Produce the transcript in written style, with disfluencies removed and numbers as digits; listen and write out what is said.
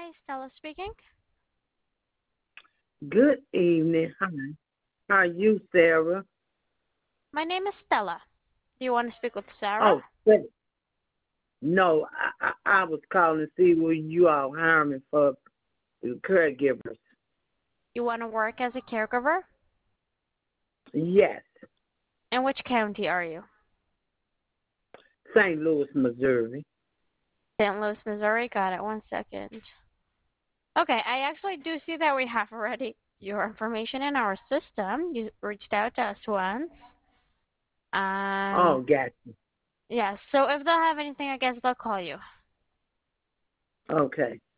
Hi, Stella speaking. Good evening. Hi. How are you, Sarah? My name is Stella. Do you want to speak with Sarah? Oh, no, I was calling to see what you all hiring for caregivers. You want to work as a caregiver? Yes, In which county are you? St. Louis, Missouri. St. Louis, Missouri. Got it. 1 second. Okay, I actually do see that we have already your information in our system. You reached out to us once. Oh, Um, gotcha. yeah, so if they'll have anything, I guess they'll call you. Okay.